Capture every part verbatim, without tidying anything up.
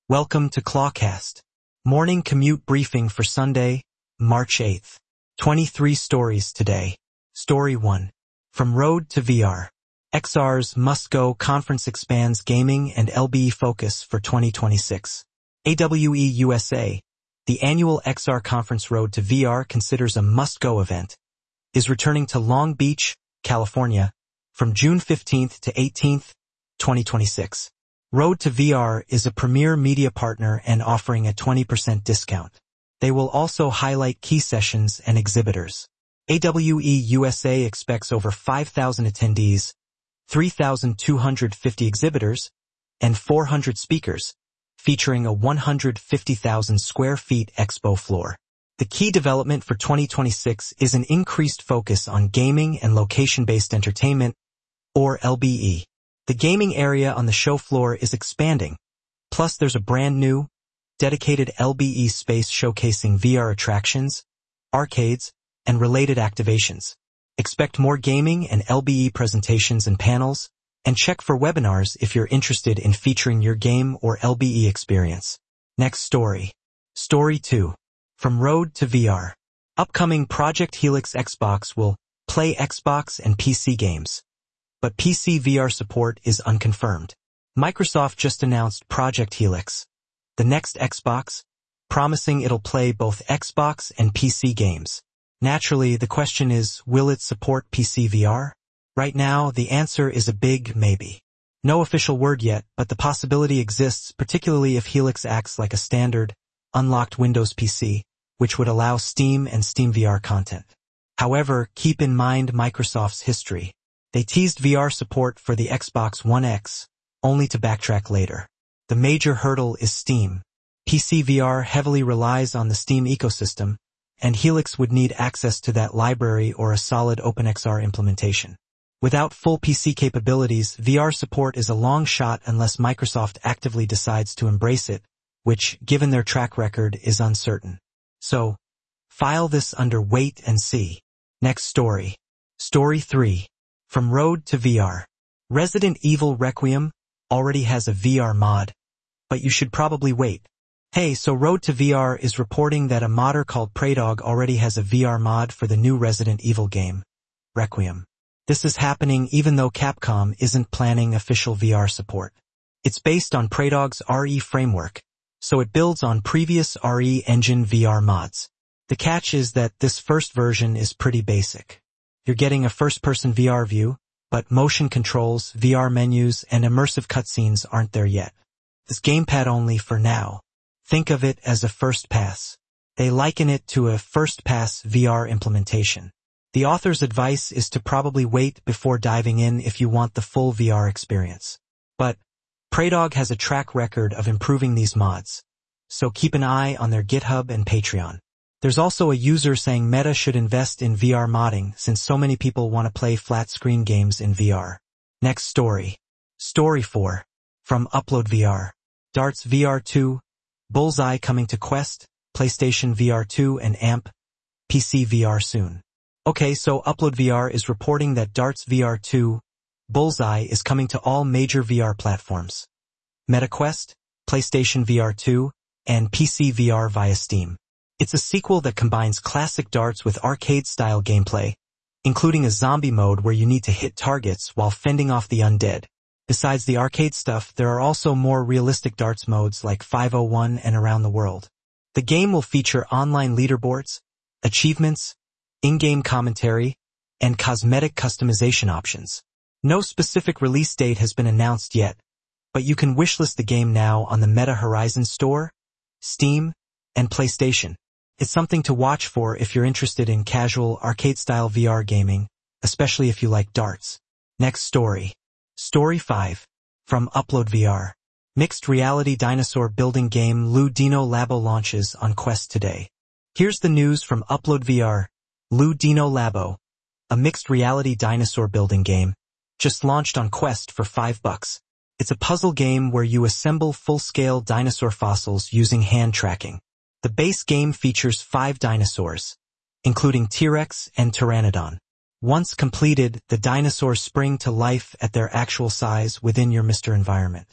Welcome to Clawcast, morning commute briefing for Sunday, March eighth. twenty-three stories today. Story one. From Road to V R. X R's must-go conference expands gaming and L B E focus for twenty twenty-six. A W E U S A, the annual X R conference Road to V R considers a must-go event, is returning to Long Beach, California, from June fifteenth to eighteenth, twenty twenty-six. Road to V R is a premier media partner and offering a twenty percent discount. They will also highlight key sessions and exhibitors. A W E U S A expects over five thousand attendees, three thousand two hundred fifty exhibitors, and four hundred speakers, featuring a one hundred fifty thousand square feet expo floor. The key development for twenty twenty-six is an increased focus on gaming and location-based entertainment, or L B E. The gaming area on the show floor is expanding, plus there's a brand new, dedicated L B E space showcasing V R attractions, arcades, and related activations. Expect more gaming and L B E presentations and panels, and check for webinars if you're interested in featuring your game or L B E experience. Next story. Story two. From Road to V R. Upcoming Project Helix Xbox will play Xbox and P C games, but P C V R support is unconfirmed. Microsoft just announced Project Helix, the next Xbox, promising it'll play both Xbox and P C games. Naturally, the question is, will it support P C V R? Right now, the answer is a big maybe. No official word yet, but the possibility exists, particularly if Helix acts like a standard, unlocked Windows P C, which would allow Steam and SteamVR content. However, keep in mind Microsoft's history. They teased V R support for the Xbox One X, only to backtrack later. The major hurdle is Steam. P C V R heavily relies on the Steam ecosystem, and Helix would need access to that library or a solid OpenXR implementation. Without full P C capabilities, V R support is a long shot unless Microsoft actively decides to embrace it, which, given their track record, is uncertain. So, file this under wait and see. Next story. Story three. From Road to V R. Resident Evil Requiem already has a V R mod, but you should probably wait. Hey, so Road to V R is reporting that a modder called Praydog already has a V R mod for the new Resident Evil game, Requiem. This is happening even though Capcom isn't planning official V R support. It's based on Praydog's R E framework, so it builds on previous R E engine V R mods. The catch is that this first version is pretty basic. You're getting a first-person V R view, but motion controls, V R menus, and immersive cutscenes aren't there yet. It's gamepad only for now. Think of it as a first pass. They liken it to a first-pass V R implementation. The author's advice is to probably wait before diving in if you want the full V R experience. But Praydog has a track record of improving these mods, so keep an eye on their GitHub and Patreon. There's also a user saying Meta should invest in V R modding since so many people want to play flat-screen games in V R. Next story. Story four. From Upload V R. Darts V R two, Bullseye coming to Quest, PlayStation V R two and A M P, P C V R soon. Okay, so Upload V R is reporting that Darts V R two, Bullseye is coming to all major V R platforms. MetaQuest, PlayStation V R two, and P C V R via Steam. It's a sequel that combines classic darts with arcade-style gameplay, including a zombie mode where you need to hit targets while fending off the undead. Besides the arcade stuff, there are also more realistic darts modes like five oh one and Around the World. The game will feature online leaderboards, achievements, in-game commentary, and cosmetic customization options. No specific release date has been announced yet, but you can wishlist the game now on the Meta Horizon Store, Steam, and PlayStation. It's something to watch for if you're interested in casual, arcade-style V R gaming, especially if you like darts. Next story. Story five. From Upload V R. Mixed reality dinosaur building game Lu Dino Labo launches on Quest today. Here's the news from Upload V R. Lu Dino Labo, a mixed reality dinosaur building game, just launched on Quest for five bucks. It's a puzzle game where you assemble full-scale dinosaur fossils using hand tracking. The base game features five dinosaurs, including T-Rex and Pteranodon. Once completed, the dinosaurs spring to life at their actual size within your Mister environment.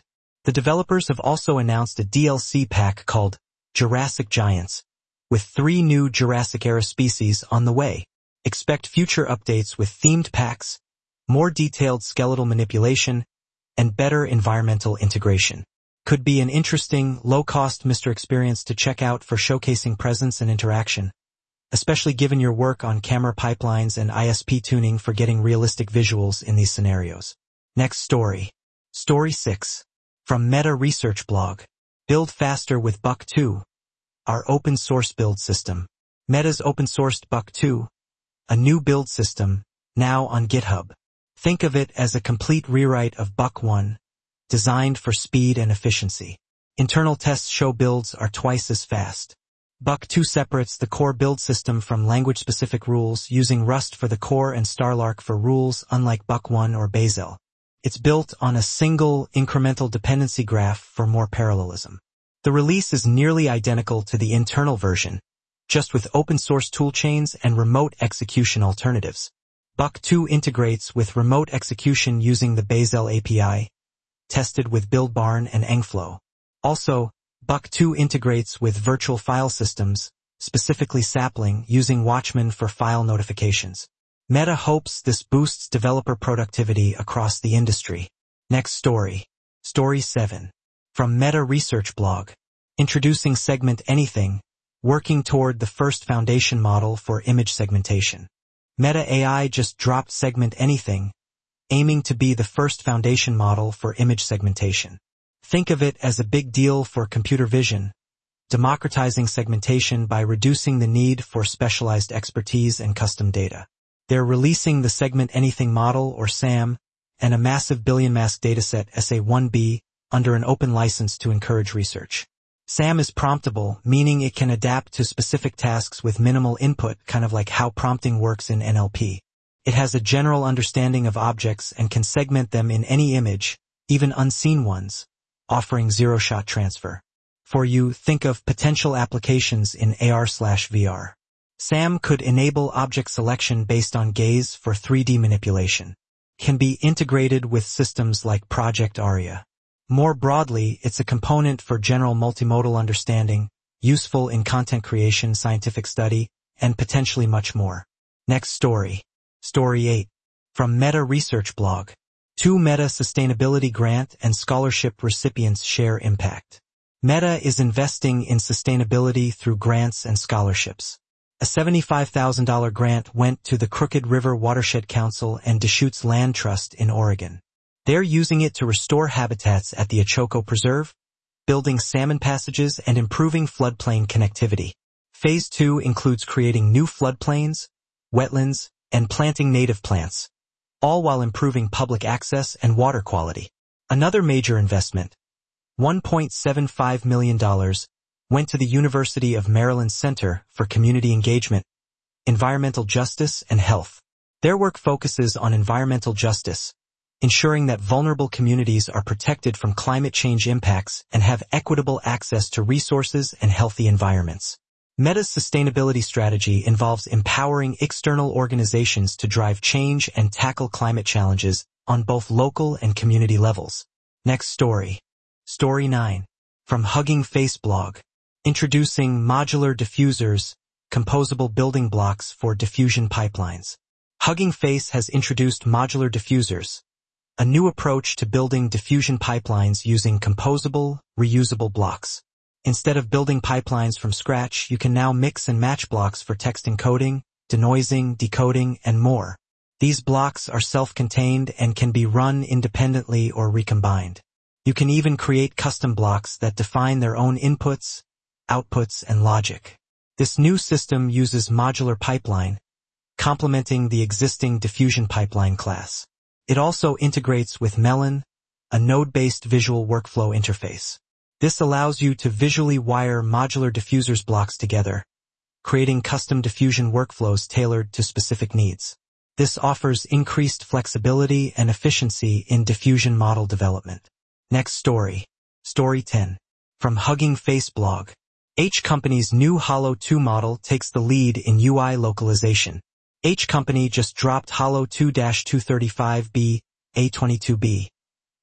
The developers have also announced a D L C pack called Jurassic Giants, with three new Jurassic-era species on the way. Expect future updates with themed packs, more detailed skeletal manipulation, and better environmental integration. Could be an interesting, low-cost Mister experience to check out for showcasing presence and interaction, especially given your work on camera pipelines and I S P tuning for getting realistic visuals in these scenarios. Next story. Story six. From Meta Research Blog. Build faster with Buck two, our open-source build system. Meta's open-sourced Buck two, a new build system, now on GitHub. Think of it as a complete rewrite of Buck one, designed for speed and efficiency. Internal tests show builds are twice as fast. Buck two separates the core build system from language-specific rules using Rust for the core and Starlark for rules, unlike Buck one or Bazel. It's built on a single incremental dependency graph for more parallelism. The release is nearly identical to the internal version, just with open-source toolchains and remote execution alternatives. Buck two integrates with remote execution using the Bazel A P I, tested with BuildBarn and Engflow. Also, Buck two integrates with virtual file systems, specifically Sapling, using Watchman for file notifications. Meta hopes this boosts developer productivity across the industry. Next story. Story seven. From Meta Research Blog. Introducing Segment Anything, working toward the first foundation model for image segmentation. Meta A I just dropped Segment Anything, aiming to be the first foundation model for image segmentation. Think of it as a big deal for computer vision, democratizing segmentation by reducing the need for specialized expertise and custom data. They're releasing the Segment Anything model, or SAM, and a massive billion-mask dataset S A one B under an open license to encourage research. SAM is promptable, meaning it can adapt to specific tasks with minimal input, kind of like how prompting works in N L P. It has a general understanding of objects and can segment them in any image, even unseen ones, offering zero-shot transfer. For you, think of potential applications in A R slash V R. SAM could enable object selection based on gaze for three D manipulation. Can be integrated with systems like Project Aria. More broadly, it's a component for general multimodal understanding, useful in content creation, scientific study, and potentially much more. Next story. Story eight. From Meta Research Blog. Two Meta Sustainability Grant and Scholarship recipients share impact. Meta is investing in sustainability through grants and scholarships. A seventy-five thousand dollars grant went to the Crooked River Watershed Council and Deschutes Land Trust in Oregon. They're using it to restore habitats at the Ochoco Preserve, building salmon passages and improving floodplain connectivity. Phase two includes creating new floodplains, wetlands, and planting native plants, all while improving public access and water quality. Another major investment, one point seven five million dollars, went to the University of Maryland Center for Community Engagement, Environmental Justice and Health. Their work focuses on environmental justice, ensuring that vulnerable communities are protected from climate change impacts and have equitable access to resources and healthy environments. Meta's sustainability strategy involves empowering external organizations to drive change and tackle climate challenges on both local and community levels. Next story. Story nine. From Hugging Face Blog. Introducing Modular Diffusers, composable building blocks for diffusion pipelines. Hugging Face has introduced Modular Diffusers, a new approach to building diffusion pipelines using composable, reusable blocks. Instead of building pipelines from scratch, you can now mix and match blocks for text encoding, denoising, decoding, and more. These blocks are self-contained and can be run independently or recombined. You can even create custom blocks that define their own inputs, outputs, and logic. This new system uses modular pipeline, complementing the existing diffusion pipeline class. It also integrates with Melon, a node-based visual workflow interface. This allows you to visually wire modular diffusers blocks together, creating custom diffusion workflows tailored to specific needs. This offers increased flexibility and efficiency in diffusion model development. Next story. Story ten. From Hugging Face Blog. H Company's new Holo two model takes the lead in U I localization. H Company just dropped Holo two dash two thirty-five B A twenty-two B,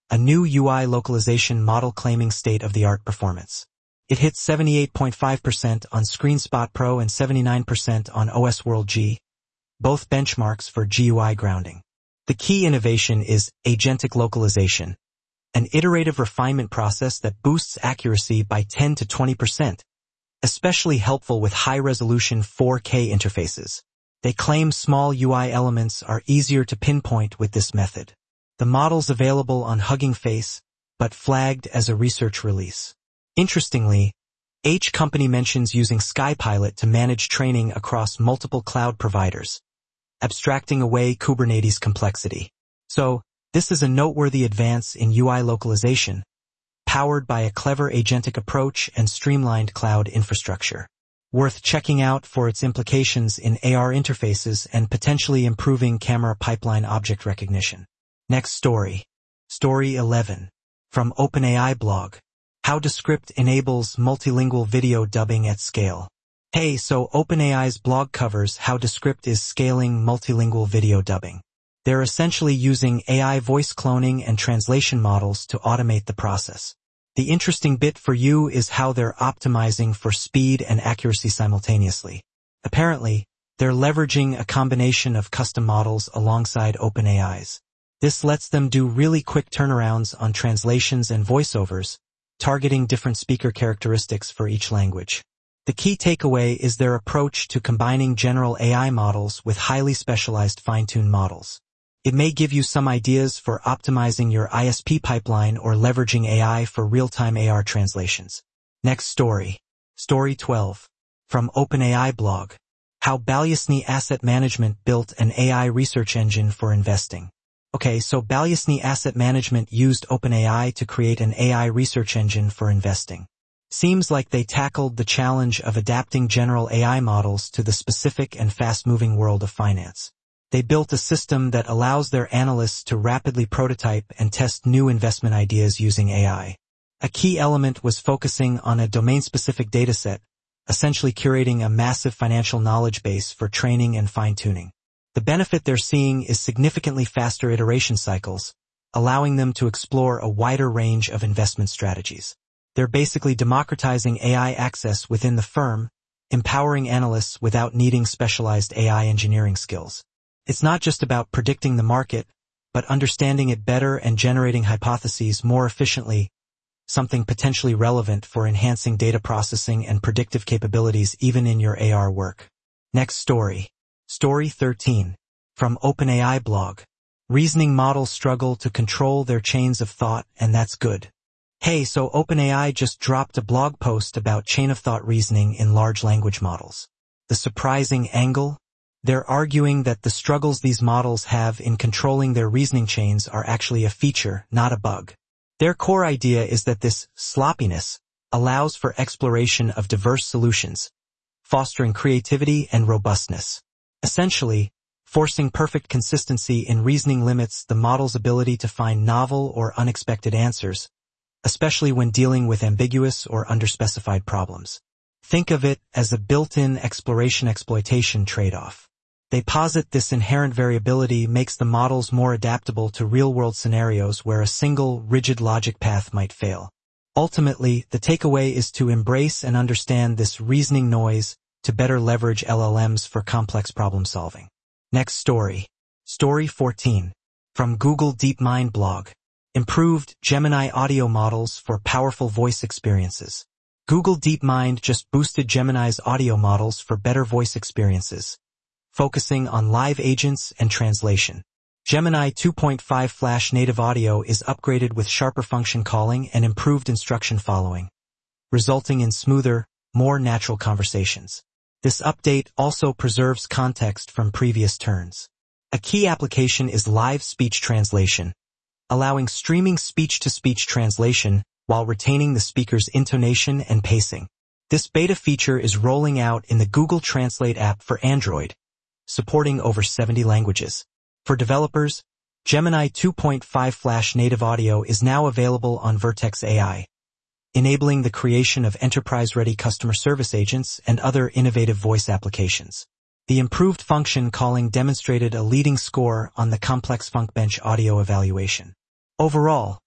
a new U I localization model claiming state-of-the-art performance. It hits seventy-eight point five percent on ScreenSpot Pro and seventy-nine percent on O S World G, both benchmarks for G U I grounding. The key innovation is agentic localization, an iterative refinement process that boosts accuracy by ten to twenty percent, especially helpful with high-resolution four K interfaces. They claim small U I elements are easier to pinpoint with this method. The model's available on Hugging Face, but flagged as a research release. Interestingly, H company mentions using SkyPilot to manage training across multiple cloud providers, abstracting away Kubernetes complexity. So, this is a noteworthy advance in U I localization, powered by a clever agentic approach and streamlined cloud infrastructure. Worth checking out for its implications in A R interfaces and potentially improving camera pipeline object recognition. Next story. Story eleven. From OpenAI blog. How Descript enables multilingual video dubbing at scale. Hey, so OpenAI's blog covers how Descript is scaling multilingual video dubbing. They're essentially using A I voice cloning and translation models to automate the process. The interesting bit for you is how they're optimizing for speed and accuracy simultaneously. Apparently, they're leveraging a combination of custom models alongside OpenAI's. This lets them do really quick turnarounds on translations and voiceovers, targeting different speaker characteristics for each language. The key takeaway is their approach to combining general A I models with highly specialized fine-tuned models. It may give you some ideas for optimizing your I S P pipeline or leveraging A I for real-time A R translations. Next story. Story twelve. From OpenAI blog. How Balyasny Asset Management built an A I research engine for investing. Okay, so Balyasny Asset Management used OpenAI to create an A I research engine for investing. Seems like they tackled the challenge of adapting general A I models to the specific and fast-moving world of finance. They built a system that allows their analysts to rapidly prototype and test new investment ideas using A I. A key element was focusing on a domain-specific dataset, essentially curating a massive financial knowledge base for training and fine-tuning. The benefit they're seeing is significantly faster iteration cycles, allowing them to explore a wider range of investment strategies. They're basically democratizing A I access within the firm, empowering analysts without needing specialized A I engineering skills. It's not just about predicting the market, but understanding it better and generating hypotheses more efficiently, something potentially relevant for enhancing data processing and predictive capabilities even in your A R work. Next story. Story thirteen. From OpenAI blog. Reasoning models struggle to control their chains of thought, and that's good. Hey, so OpenAI just dropped a blog post about chain-of-thought reasoning in large language models. The surprising angle? They're arguing that the struggles these models have in controlling their reasoning chains are actually a feature, not a bug. Their core idea is that this sloppiness allows for exploration of diverse solutions, fostering creativity and robustness. Essentially, forcing perfect consistency in reasoning limits the model's ability to find novel or unexpected answers, especially when dealing with ambiguous or underspecified problems. Think of it as a built-in exploration-exploitation trade-off. They posit this inherent variability makes the models more adaptable to real-world scenarios where a single, rigid logic path might fail. Ultimately, the takeaway is to embrace and understand this reasoning noise to better leverage L L Ms for complex problem-solving. Next story. Story fourteen. From Google DeepMind blog. Improved Gemini audio models for powerful voice experiences. Google DeepMind just boosted Gemini's audio models for better voice experiences, focusing on live agents and translation. Gemini two point five Flash native audio is upgraded with sharper function calling and improved instruction following, resulting in smoother, more natural conversations. This update also preserves context from previous turns. A key application is live speech translation, allowing streaming speech-to-speech translation while retaining the speaker's intonation and pacing. This beta feature is rolling out in the Google Translate app for Android, supporting over seventy languages. For developers, Gemini two point five Flash native audio is now available on Vertex A I, enabling the creation of enterprise-ready customer service agents and other innovative voice applications. The improved function calling demonstrated a leading score on the complex FunkBench audio evaluation. Overall,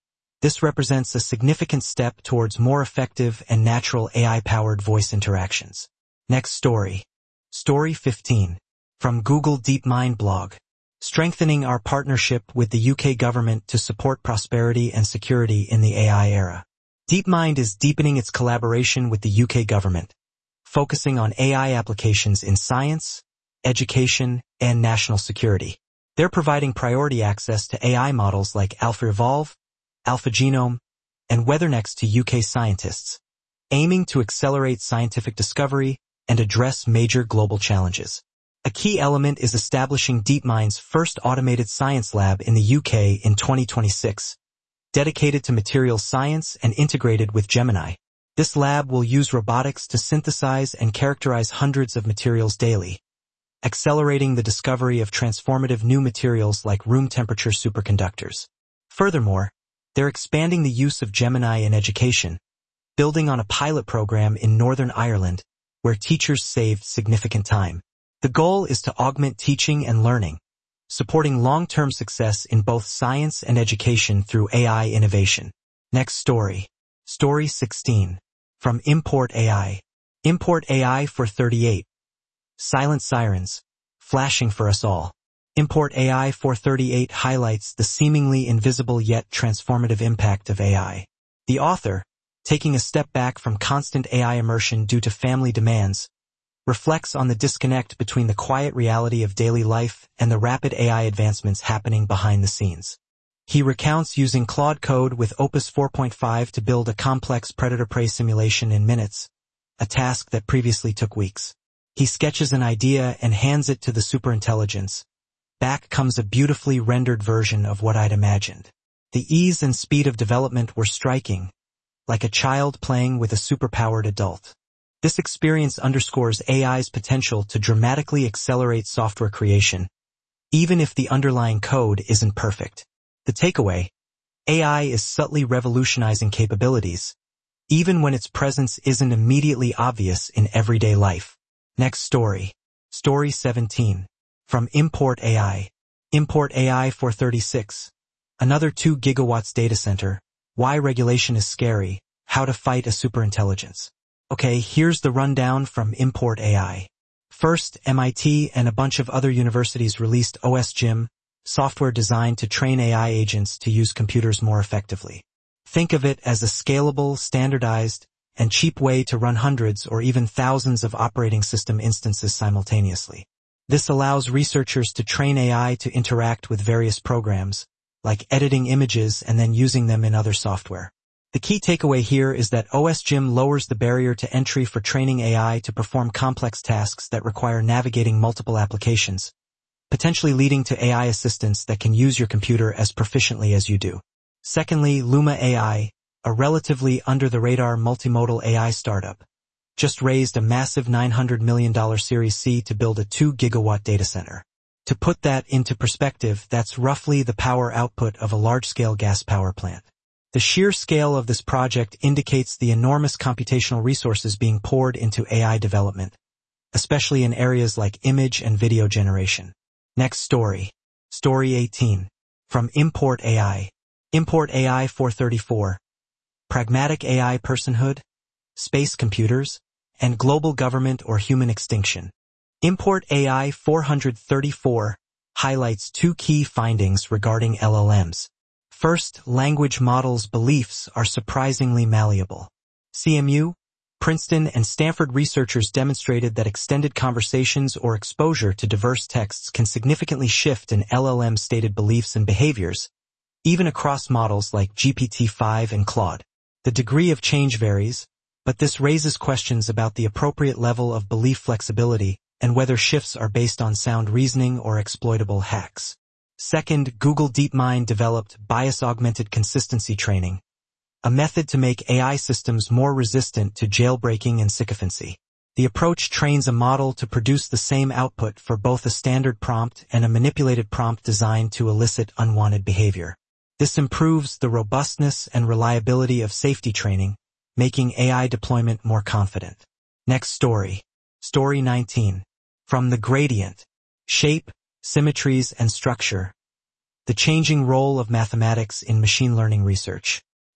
This represents a significant step towards more effective and natural A I-powered voice interactions. Next story. Story fifteen. From Google DeepMind blog. Strengthening our partnership with the U K government to support prosperity and security in the A I era. DeepMind is deepening its collaboration with the U K government, focusing on A I applications in science, education, and national security. They're providing priority access to A I models like AlphaEvolve, AlphaGenome, and WeatherNext to U K scientists, aiming to accelerate scientific discovery and address major global challenges. A key element is establishing DeepMind's first automated science lab in the U K in twenty twenty-six, dedicated to materials science and integrated with Gemini. This lab will use robotics to synthesize and characterize hundreds of materials daily, accelerating the discovery of transformative new materials like room temperature superconductors. Furthermore, they're expanding the use of Gemini in education, building on a pilot program in Northern Ireland, where teachers saved significant time. The goal is to augment teaching and learning, supporting long-term success in both science and education through A I innovation. Next story. Story sixteen. From Import A I. Import A I four thirty-eight. Silent sirens, flashing for us all. Import A I four thirty-eight highlights the seemingly invisible yet transformative impact of A I. The author, taking a step back from constant A I immersion due to family demands, reflects on the disconnect between the quiet reality of daily life and the rapid A I advancements happening behind the scenes. He recounts using Claude Code with Opus four point five to build a complex predator-prey simulation in minutes, a task that previously took weeks. He sketches an idea and hands it to the superintelligence. Back comes a beautifully rendered version of what I'd imagined. The ease and speed of development were striking, like a child playing with a superpowered adult. This experience underscores A I's potential to dramatically accelerate software creation, even if the underlying code isn't perfect. The takeaway: A I is subtly revolutionizing capabilities, even when its presence isn't immediately obvious in everyday life. Next story. Story seventeen. From Import A I. Import A I four thirty-six. Another two gigawatts data center. Why regulation is scary. How to fight a superintelligence. Okay, here's the rundown from Import A I. First, M I T and a bunch of other universities released OSGym, software designed to train A I agents to use computers more effectively. Think of it as a scalable, standardized, and cheap way to run hundreds or even thousands of operating system instances simultaneously. This allows researchers to train A I to interact with various programs, like editing images and then using them in other software. The key takeaway here is that OSGym lowers the barrier to entry for training A I to perform complex tasks that require navigating multiple applications, potentially leading to A I assistants that can use your computer as proficiently as you do. Secondly, Luma A I, a relatively under-the-radar multimodal A I startup, just raised a massive nine hundred million dollars Series C to build a two gigawatt data center. To put that into perspective, that's roughly the power output of a large-scale gas power plant. The sheer scale of this project indicates the enormous computational resources being poured into A I development, especially in areas like image and video generation. Next story. Story eighteen. From Import A I. Import A I four thirty-four. Pragmatic A I personhood, space computers, and global government or human extinction. Import A I four thirty-four highlights two key findings regarding L L Ms. First, language models' beliefs are surprisingly malleable. C M U, Princeton, and Stanford researchers demonstrated that extended conversations or exposure to diverse texts can significantly shift an L L M's stated beliefs and behaviors, even across models like G P T five and Claude. The degree of change varies, but this raises questions about the appropriate level of belief flexibility and whether shifts are based on sound reasoning or exploitable hacks. Second, Google DeepMind developed bias-augmented consistency training, a method to make A I systems more resistant to jailbreaking and sycophancy. The approach trains a model to produce the same output for both a standard prompt and a manipulated prompt designed to elicit unwanted behavior. This improves the robustness and reliability of safety training, making A I deployment more confident. Next story. Story nineteen. From The Gradient. Shape, Symmetries, and Structure. The Changing Role of Mathematics in Machine Learning Research.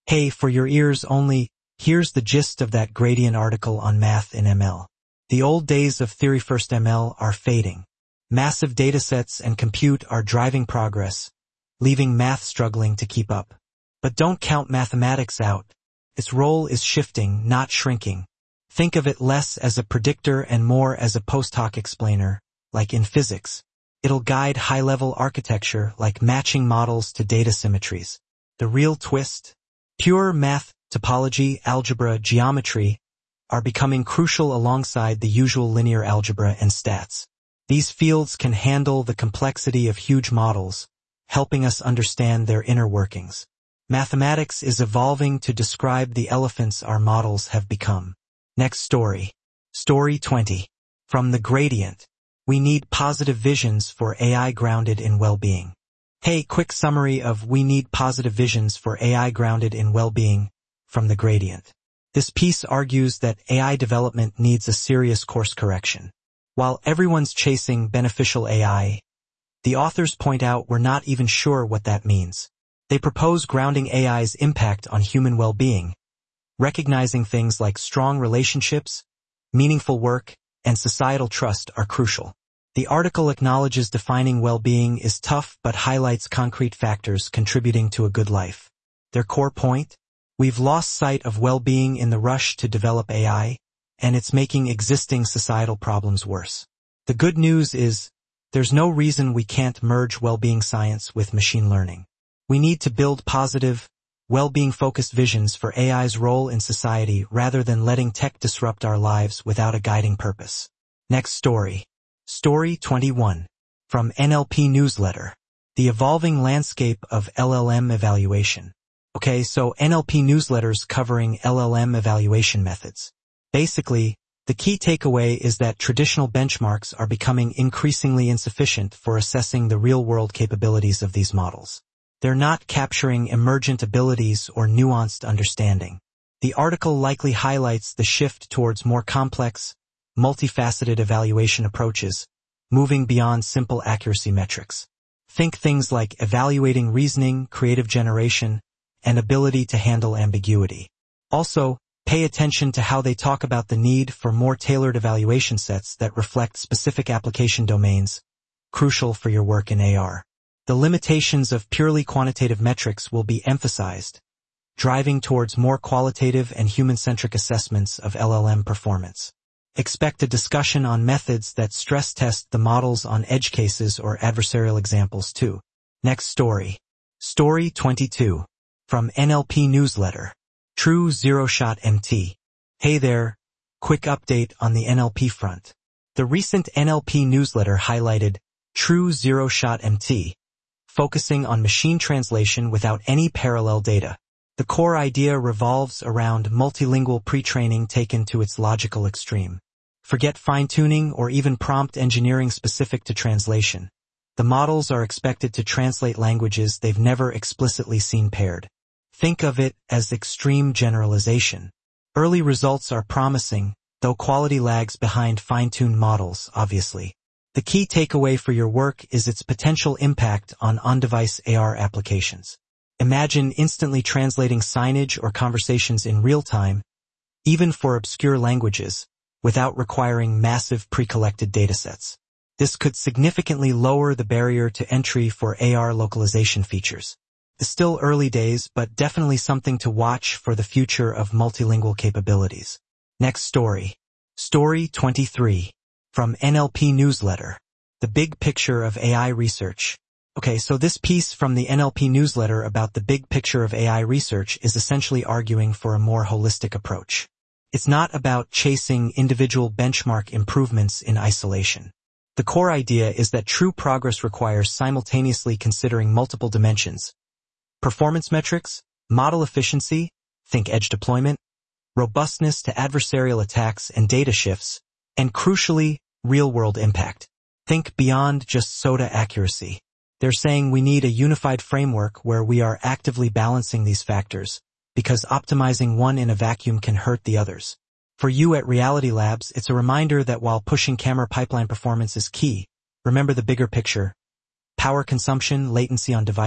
Hey, for your ears only, here's the gist of that Gradient article on math in M L. The old days of theory-first M L are fading. Massive datasets and compute are driving progress, leaving math struggling to keep up. But don't count mathematics out. Its role is shifting, not shrinking. Think of it less as a predictor and more as a post hoc explainer, like in physics. It'll guide high-level architecture like matching models to data symmetries. The real twist? Pure math, topology, algebra, geometry are becoming crucial alongside the usual linear algebra and stats. These fields can handle the complexity of huge models, helping us understand their inner workings. Mathematics is evolving to describe the elephants our models have become. Next story. Story twenty. From the Gradient. We need positive visions for A I grounded in well-being. Hey, quick summary of We Need Positive Visions for A I Grounded in Well-Being from the Gradient. This piece argues that A I development needs a serious course correction. While everyone's chasing beneficial A I, the authors point out we're not even sure what that means. They propose grounding A I's impact on human well-being, recognizing things like strong relationships, meaningful work, and societal trust are crucial. The article acknowledges defining well-being is tough but highlights concrete factors contributing to a good life. Their core point? We've lost sight of well-being in the rush to develop A I, and it's making existing societal problems worse. The good news is, there's no reason we can't merge well-being science with machine learning. We need to build positive, well-being-focused visions for A I's role in society rather than letting tech disrupt our lives without a guiding purpose. Next story. Story twenty-one. From N L P Newsletter. The Evolving Landscape of L L M Evaluation. Okay, so N L P newsletters covering L L M evaluation methods. Basically, the key takeaway is that traditional benchmarks are becoming increasingly insufficient for assessing the real-world capabilities of these models. They're not capturing emergent abilities or nuanced understanding. The article likely highlights the shift towards more complex, multifaceted evaluation approaches, moving beyond simple accuracy metrics. Think things like evaluating reasoning, creative generation, and ability to handle ambiguity. Also, pay attention to how they talk about the need for more tailored evaluation sets that reflect specific application domains, crucial for your work in A R. The limitations of purely quantitative metrics will be emphasized, driving towards more qualitative and human-centric assessments of L L M performance. Expect a discussion on methods that stress-test the models on edge cases or adversarial examples too. Next story. Story twenty-two. From N L P Newsletter. True Zero Shot M T. Hey there, quick update on the N L P front. The recent N L P newsletter highlighted True Zero Shot M T, focusing on machine translation without any parallel data. The core idea revolves around multilingual pre-training taken to its logical extreme. Forget fine-tuning or even prompt engineering specific to translation. The models are expected to translate languages they've never explicitly seen paired. Think of it as extreme generalization. Early results are promising, though quality lags behind fine-tuned models, obviously. The key takeaway for your work is its potential impact on on-device A R applications. Imagine instantly translating signage or conversations in real time, even for obscure languages, without requiring massive pre-collected datasets. This could significantly lower the barrier to entry for A R localization features. It's still early days, but definitely something to watch for the future of multilingual capabilities. Next story. Story twenty-three. From N L P Newsletter. The Big Picture of A I Research. Okay, so this piece from the N L P Newsletter about the big picture of A I research is essentially arguing for a more holistic approach. It's not about chasing individual benchmark improvements in isolation. The core idea is that true progress requires simultaneously considering multiple dimensions: performance metrics, model efficiency, think edge deployment, robustness to adversarial attacks and data shifts, and crucially, real-world impact. Think beyond just S O T A accuracy. They're saying we need a unified framework where we are actively balancing these factors, because optimizing one in a vacuum can hurt the others. For you at Reality Labs, it's a reminder that while pushing camera pipeline performance is key, remember the bigger picture: power consumption, latency on device,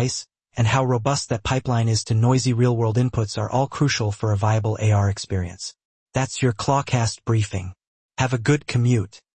and how robust that pipeline is to noisy real-world inputs are all crucial for a viable A R experience. That's your Clawcast briefing. Have a good commute.